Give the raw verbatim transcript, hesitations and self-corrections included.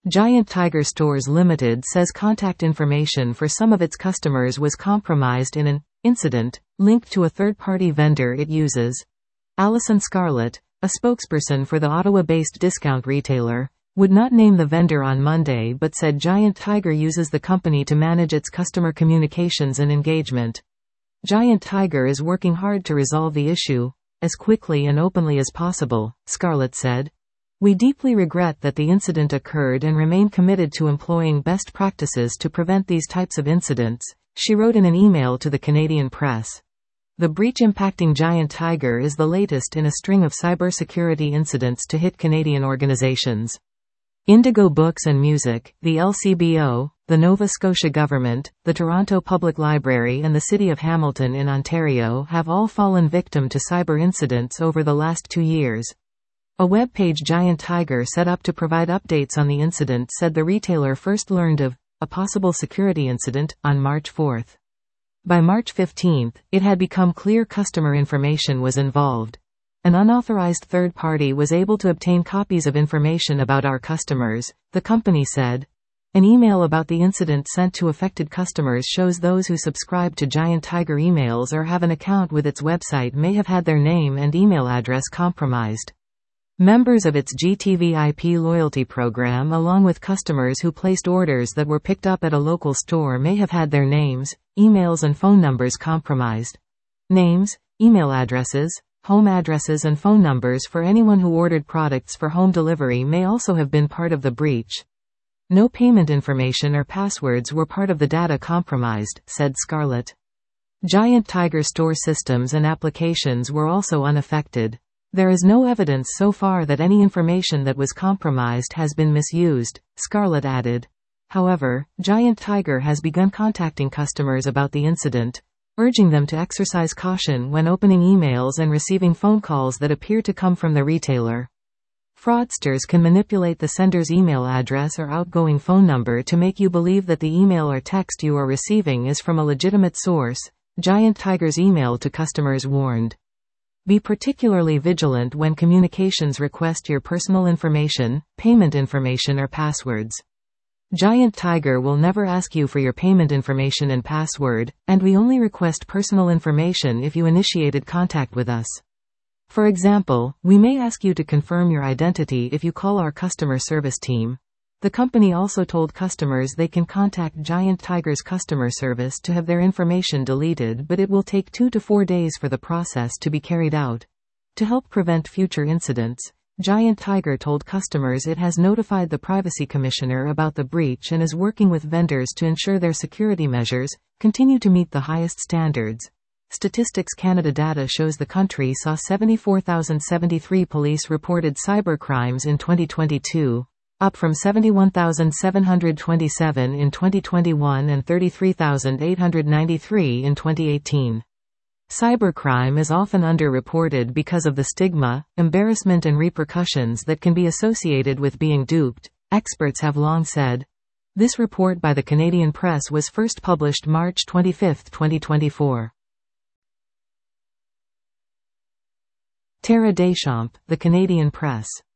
Giant Tiger Stores Limited says contact information for some of its customers was compromised in an incident linked to a third-party vendor it uses. Alison Scarlett, a spokesperson for the Ottawa-based discount retailer, would not name the vendor on Monday but said Giant Tiger uses the company to manage its customer communications and engagement. Giant Tiger is working hard to resolve the issue as quickly and openly as possible, Scarlett said. We deeply regret that the incident occurred and remain committed to employing best practices to prevent these types of incidents, she wrote in an email to the Canadian press. The breach impacting Giant Tiger is the latest in a string of cybersecurity incidents to hit Canadian organizations. Indigo Books and Music, the L C B O, the Nova Scotia Government, the Toronto Public Library and the City of Hamilton in Ontario have all fallen victim to cyber incidents over the last two years. A web page Giant Tiger set up to provide updates on the incident said the retailer first learned of a possible security incident on March fourth. By March fifteenth, it had become clear customer information was involved. An unauthorized third party was able to obtain copies of information about our customers, the company said. An email about the incident sent to affected customers shows those who subscribe to Giant Tiger emails or have an account with its website may have had their name and email address compromised. Members of its G T V I P loyalty program along with customers who placed orders that were picked up at a local store may have had their names, emails and phone numbers compromised. Names, email addresses, home addresses and phone numbers for anyone who ordered products for home delivery may also have been part of the breach. No payment information or passwords were part of the data compromised, said Scarlett. Giant Tiger store systems and applications were also unaffected. There is no evidence so far that any information that was compromised has been misused, Scarlett added. However, Giant Tiger has begun contacting customers about the incident, urging them to exercise caution when opening emails and receiving phone calls that appear to come from the retailer. Fraudsters can manipulate the sender's email address or outgoing phone number to make you believe that the email or text you are receiving is from a legitimate source, Giant Tiger's email to customers warned. Be particularly vigilant when communications request your personal information, payment information or passwords. Giant Tiger will never ask you for your payment information and password, and we only request personal information if you initiated contact with us. For example, we may ask you to confirm your identity if you call our customer service team. The company also told customers they can contact Giant Tiger's customer service to have their information deleted, but it will take two to four days for the process to be carried out. To help prevent future incidents, Giant Tiger told customers it has notified the Privacy Commissioner about the breach and is working with vendors to ensure their security measures continue to meet the highest standards. Statistics Canada data shows the country saw seventy-four thousand seventy-three police reported cybercrimes in twenty twenty-two. Up from seventy-one thousand seven hundred twenty-seven in twenty twenty-one and thirty-three thousand eight hundred ninety-three in twenty eighteen. Cybercrime is often underreported because of the stigma, embarrassment and repercussions that can be associated with being duped, experts have long said. This report by the Canadian Press was first published March twenty-fifth, twenty twenty-four. Tara Deschamps, the Canadian Press.